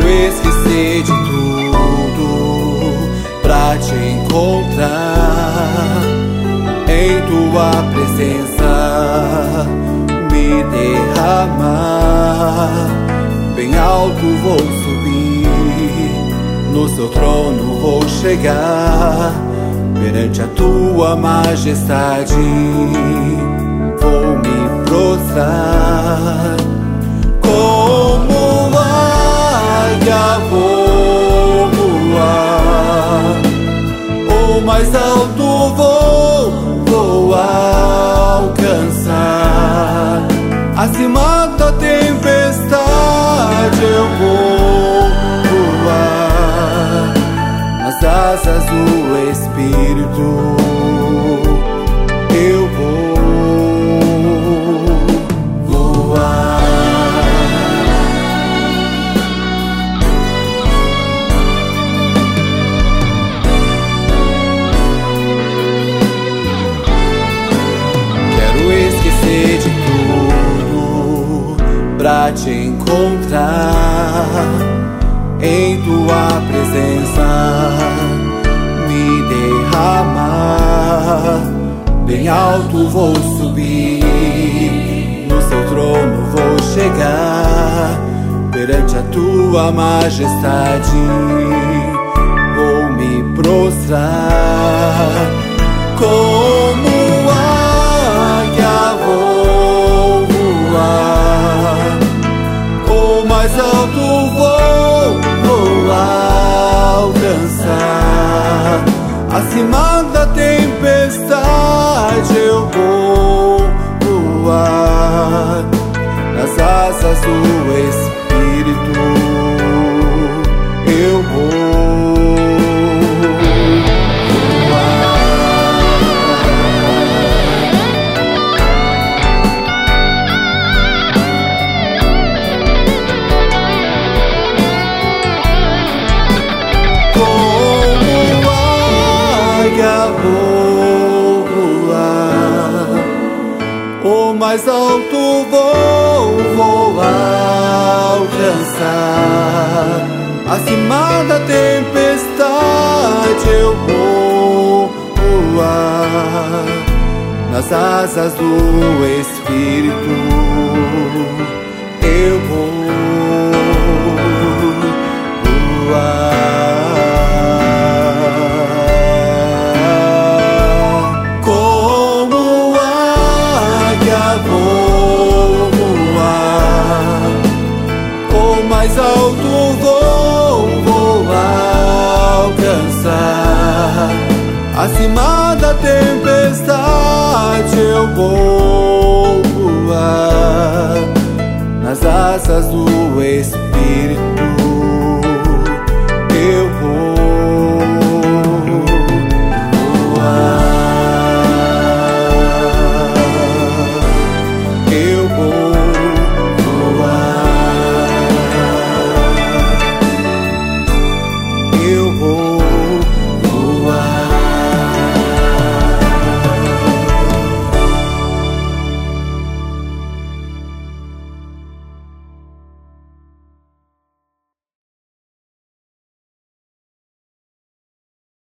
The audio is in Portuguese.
esquecer de tudo pra te encontrar em tua presença, me derramar. Bem alto vou subir, no seu trono vou chegar, perante a tua majestade vou me prostrar. Como águia vou voar, o mais alto vou alcançar. Acima da tempestade eu vou voar, nas asas do Espírito eu vou voar. Quero esquecer de tudo pra te encontrar em tua presença, me derramar. Bem alto vou subir, no seu trono vou chegar, perante a tua majestade vou me prostrar. Como águia vou voar, o mais alto vou alcançar. Acima da tempestade eu vou voar, nas asas do Espírito eu vou voar. Vou voar, o mais alto vou alcançar. Acima da tempestade eu vou voar, nas asas do Espírito eu vou voar. Vou voar, o mais alto vou alcançar. Acima da tempestade eu vou voar, nas asas do Espírito